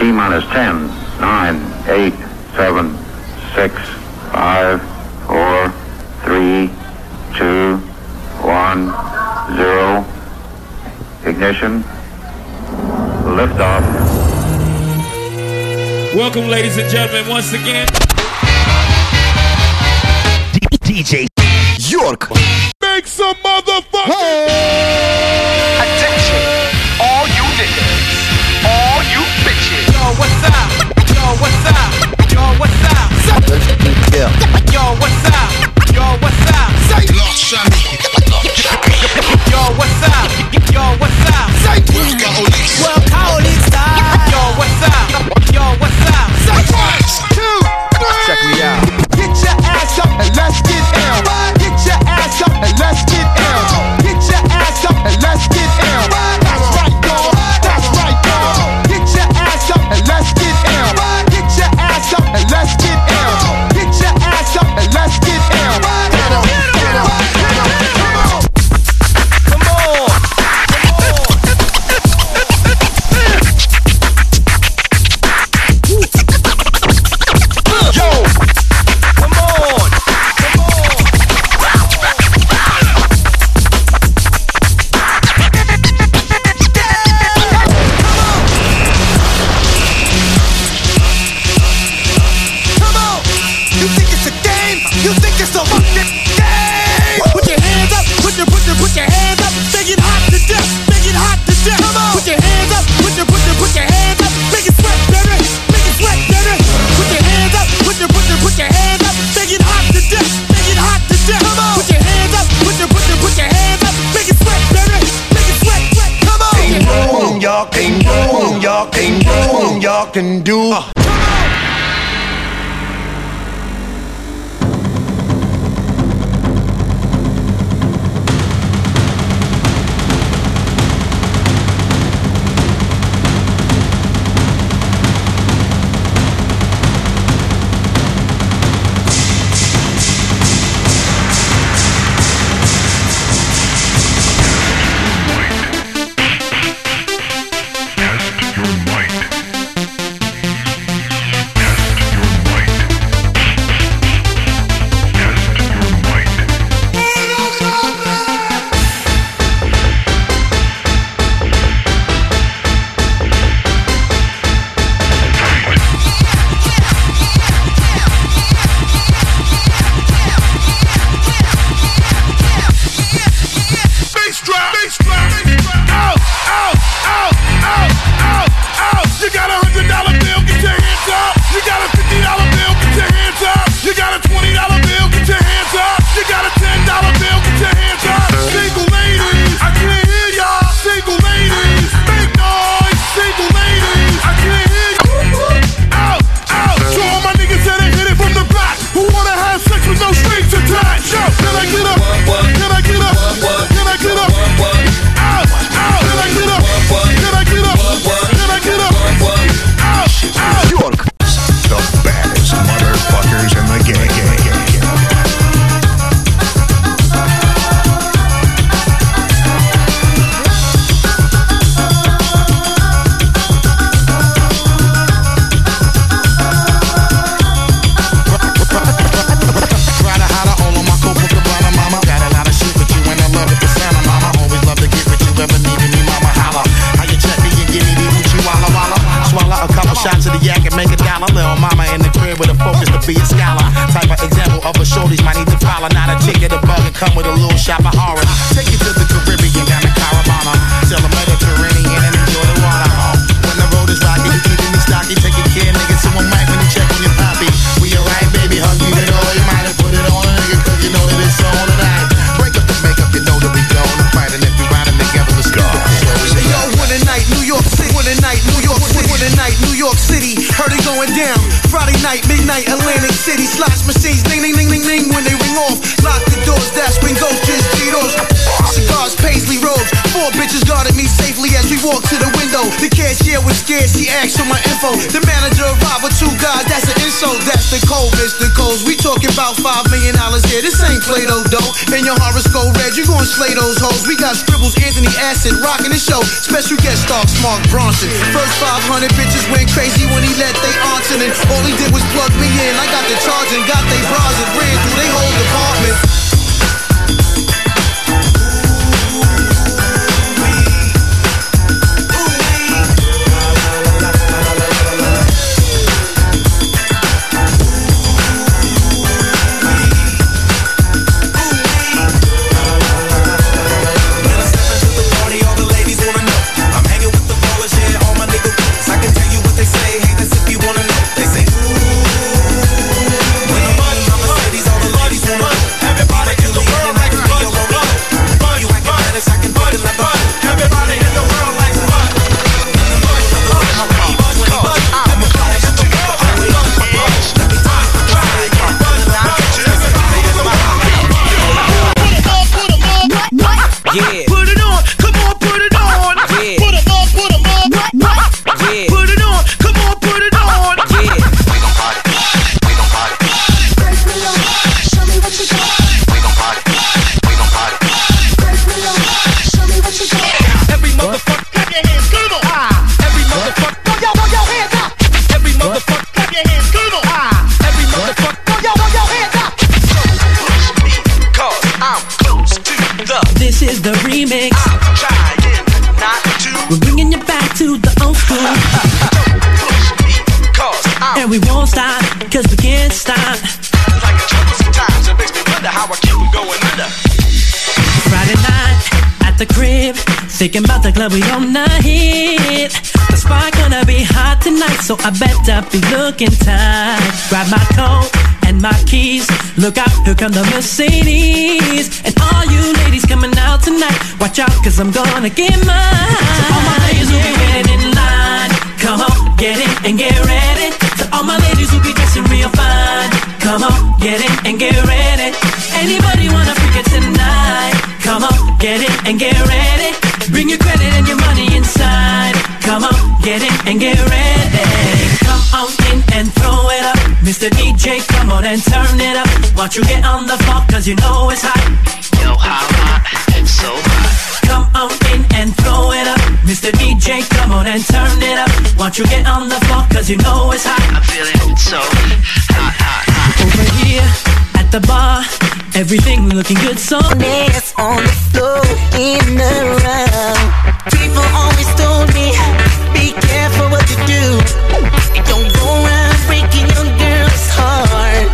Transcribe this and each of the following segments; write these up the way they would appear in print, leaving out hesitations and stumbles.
T-minus 10, 9, 8, 7, 6, 5, 4, 3, 2, 1, 0. Ignition. Liftoff. Welcome, ladies and gentlemen, once again. DJ York. Make some motherfucking attention, all you niggas, all you bitches. Yo, what's up? Yo, what's up? Yo, what's up? Yeah. Yo, what's up? Yo, what's up? Say yo, what's up? Yo, what's up? Say well, Kaoli style. Yo, what's up? Yo, what's up? Say 1, 2, 3. Check me out. Get your ass up and let's get ill. Get your ass up and let's get ill. Get your ass up and let's get ill. That's right, dog. That's right, dog. Get your ass up and let's get ill. Get your ass up and let's get ill. Get your ass up and let's get ill. Get 'em, get 'em, get 'em. Come on. Come on. Yo. Come on. Come on. Come on. You think it's a game? You think it's a fucking game? Put your hands up. Put your hands up. Make it hot to death. Make it hot to death. Come on. Put your hands up. Put your hands up. Make it sweat, baby. Make it sweat, baby. Put your hands up. Put your hands up. Make it hot to death. Make it hot to death. Come on. Put your hands up. Put your hands up. Make it sweat, baby. Make it sweat, sweat. Come on. Ain't room, y'all can do. Y'all can do. Y'all can do. You got a $100 bill, get your hands up. You got a $50 bill, get your hands up. You got a $20 bill, get your hands up. You got a $10 bill, get your hands up. Single ladies, I can't hear y'all. Single ladies, make noise. Single ladies, I can't hear you. Out, out. So all my niggas that hit it from the back, who wanna have sex with no strings attached? Yo, can I get up? Can I get up? Can I get up? Out, out. Can I get up? Can I get up? Can I get up? Out, out. York. The baddest motherfuckers in the game. Try to hide all of my Copacabana, mama. Got a lot of shit with you and I love it, the sound of mama. Always love to get with you, ever needed me, mama. Holla. How you check me and give me the Uchi Walla Walla? Swallow a couple shots of the yak and make a dollar. Little mama in the crib with a focus to be a scholar. Type of example of a shorties might need to follow. Not a ticket, a bug, and come with a little shop of horror. Take you to the Caribbean, down the Caravana. Till the Mediterranean and enjoy the water. When the road is rocky, you keeping me stocky. Take your care, nigga, so one mic when you check on your poppy. We alright, baby, hug you and all. You might have put it on a nigga, cause you know that it's on tonight. Break up the makeup, you know that we going to fight. And if we riding together, let's go. Yo, one night, New York City. One night, New York City. One night, New York City. Heard it going down. Friday night, midnight, Atlantic City. Slots machines, ding, ding, ding, ding, ding. When they ring off, lock the doors. That's when ghosts just G-Dos. Cigars, paisley robes. 4 Four bitches guarded me safely as we walked to the window. The cashier was scared, she asked for my info. The manager arrived with two guys, that's an insult. That's the code, Mr. Coles. We talking about $5 million here. This ain't Play-Doh dough. In your horoscope red, you gon' slay those hoes. We got scribbles, Anthony Acid, rocking the show. Special guest star, Mark Bronson. First 500 bitches went crazy when he let they answer. And all he did was plug me in. I got the charge and got they bras and ran through they whole department. Cause we can't stop. Like a trouble sometimes, it makes me wonder how I keep from going under. Friday night at the crib, thinking about the club we on night hit. The spot gonna be hot tonight, so I better be looking tight. Grab my coat and my keys, look out, here come the Mercedes. And all you ladies coming out tonight, watch out cause I'm gonna get mine. So all my ladies will be waiting in line, come on, get in and get ready. To all my ladies who be dressing real fine, come on, get in and get ready. Anybody wanna freak it tonight? Come on, get in and get ready. Bring your credit and your money inside. Come on, get in and get ready. Come on in and throw it up. Mr. DJ, come on and turn it up. Won't you get on the floor cause you know it's hot. Yo, how hot, so hot. Come on in and throw it up. Mr. DJ, come on and turn it up. Won't you get on the floor cause you know it's hot. I'm feeling so hot, hot, hot. Over here at the bar, everything looking good, so dance on the floor, in and around. People always told me, be careful what you do. Don't go around breaking your girl's heart.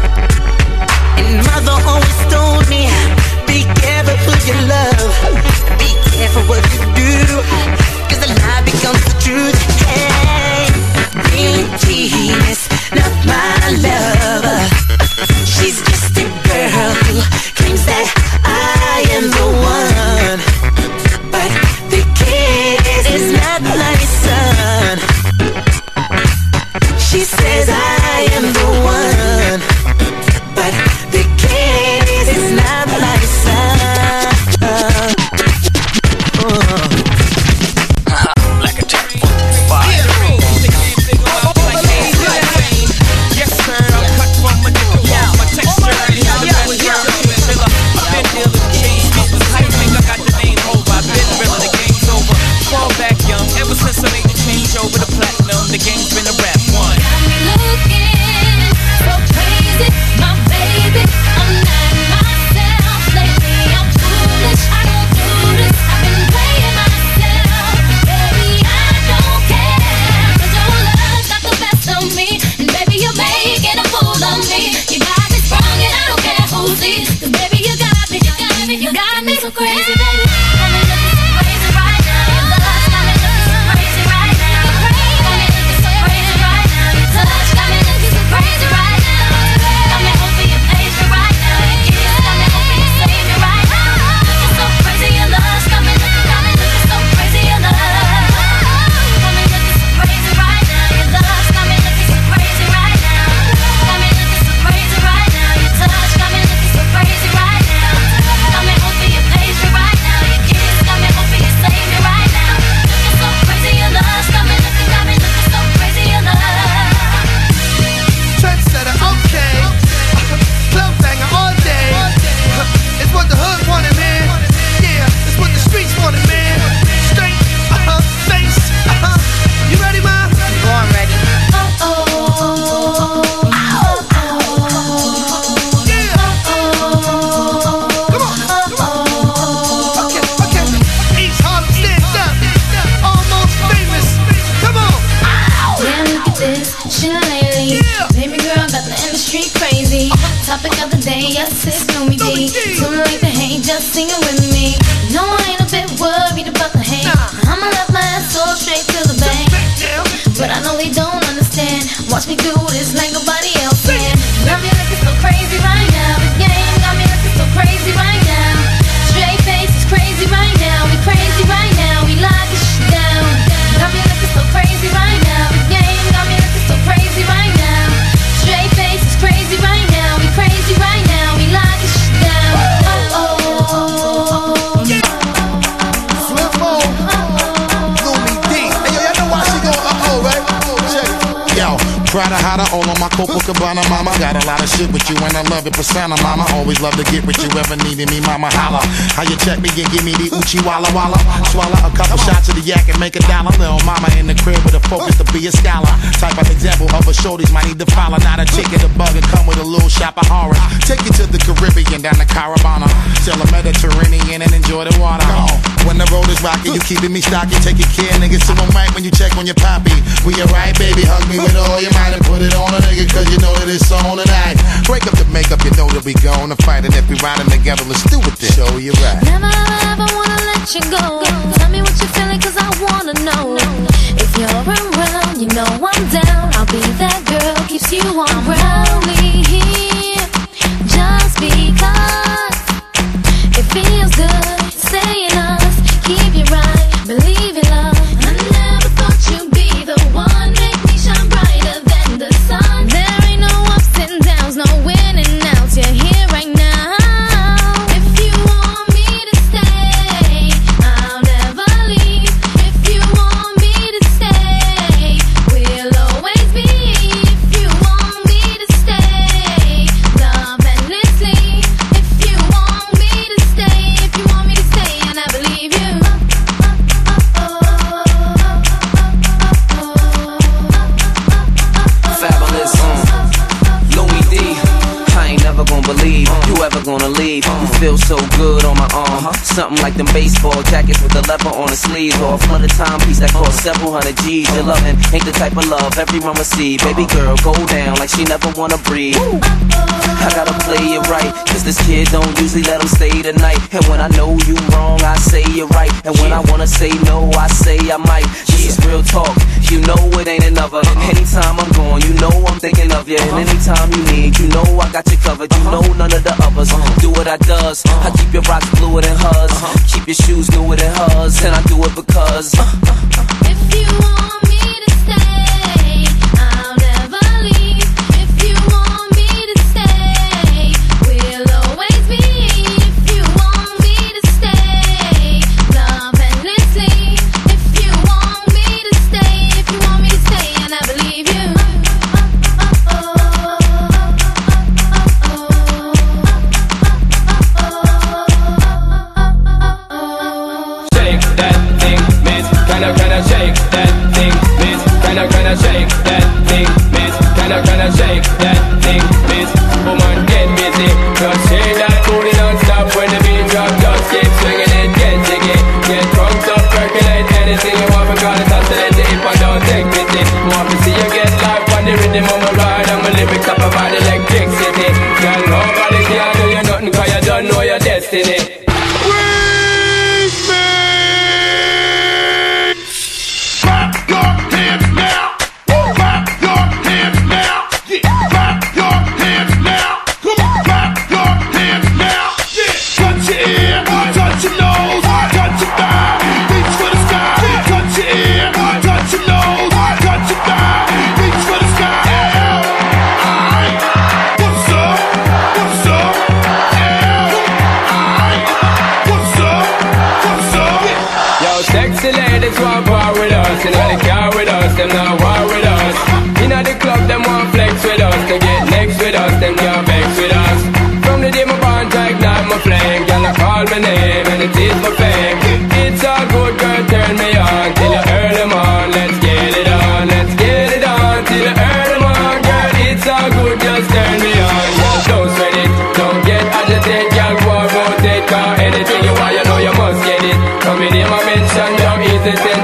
And mother always told me, be careful who you love. Be careful what you do, cause the lie becomes the truth. Hey, Billie Jean is not my lover. She's just a girl who claims that I am the one. But the kid is not my son. She says I am the one. But the kid is not my son. Like a 10-foot fire. chillin' lately. Baby girl got the industry crazy. Topic of the day, yes, it's Gloomy D. Too late to hate, just sing it with me. No, I ain't a bit worried about the hate. I'ma let my ass so straight to the bank. But I know they don't understand. Watch me do this like nobody else can. Got me looking so crazy right now. The game got me looking so crazy right now. Straight face is crazy right now. We crazy right now. We lock this shit down. Got me looking so crazy right now. The game got me looking so crazy right now. Straight face is crazy right now. We crazy right now. We lock this shit down. Slim Mo, Gloomy D. Hey, yo, y'all know why she going right? Check it. Yo, Prada hotter, all on my Copacabana, mama. Got a lot of shit with you and I love it, persona, mama. Always love to get with you, ever needed me, mama. Holla. How you check me and give me the Uchi Walla Walla? Swallow a couple shots of the yak and make $1. Little mama in the crib with a focus to be a scholar. Type of example of a shorties might need to follow. Not a chicken, a bug, and come with a little shop of horror. Take you to the Caribbean, down the Caravana. Sail the Mediterranean and enjoy the water. When the road is rocky, you keeping me stocky. Taking care, niggas, so I'm right when you check on your poppy. We alright, baby, hug me with all your might and put it on a nigga, cause you know that it's on tonight. Break up the makeup, you know that we gonna fight. And if we riding together, let's do it then. Show you right. Never ever wanna let you go. Tell me what you're feeling, cause I wanna know. If you're around, you know I'm down. I'll be that girl, keeps you on ground. Here, just because it feels good, saying us, keep you right, believe in love. I never thought you'd be the one, make me shine brighter than the sun. There ain't no ups and downs, no winning outs, you're here right now. If you want me to stay, I'll never leave. If you want me to stay, we'll always be. If you want me to stay, love endlessly. If you want me to stay, if you want me to stay, and I believe you. Fabulous, Louis D. I ain't never gonna believe you ever gonna leave. You feel so good on my arm. Something like them baseball jackets with the leather on the sleeves, or a flooded timepiece that cost several hundred G's. Your loving ain't the type of love everyone receive. Baby girl, go down like she never wanna breathe. I gotta play it right, cause this kid don't usually let him stay the night. And when I know you wrong, I say you're right. And when I wanna say no, I say I might. This is real talk, you know it ain't another. Anytime I'm gone, you know I'm thinking of you. And anytime you need, you know I got you covered. You know none of the others do what I does. I keep your rocks bluer than hers, keep your shoes newer than hers. And I do it because if you want me to stay, I'll never leave. If you want me to stay, we'll always be. If you want me to stay, love endlessly. If you want me to stay, if you want me to stay, and I believe you. Shake that thing, miss. Kinda shake that thing, miss. Kinda shake that thing, miss. Kinda shake that thing, miss. Woman, get busy. Just shake that booty non-stop when the beat drop. Just keep swinging it, get jiggy. Get drunk up, percolate anything you want, because it's oscillate if I don't take pity. Want to see you get life on the rhythm of my ride, and my lyrics up about electricity. Girl, nobody can do you nothing, cause you don't know your destiny. Sexy ladies want war with us. You know they car with us, them not war with us. You know the club, them want flex with us. They get next with us, them can't vex with us. From the day my bond to ignite my flame, girl I call my name and it is my fame. It's all good, girl, turn me on till you earn them on. Let's get it on, let's get it on till you earn them on, girl. It's all good, just turn me on. Girl, don't sweat it, don't get agitated, girl, go and rotate, cause anything you want, you know you must get it. Come in here, my mention, don't hesitate.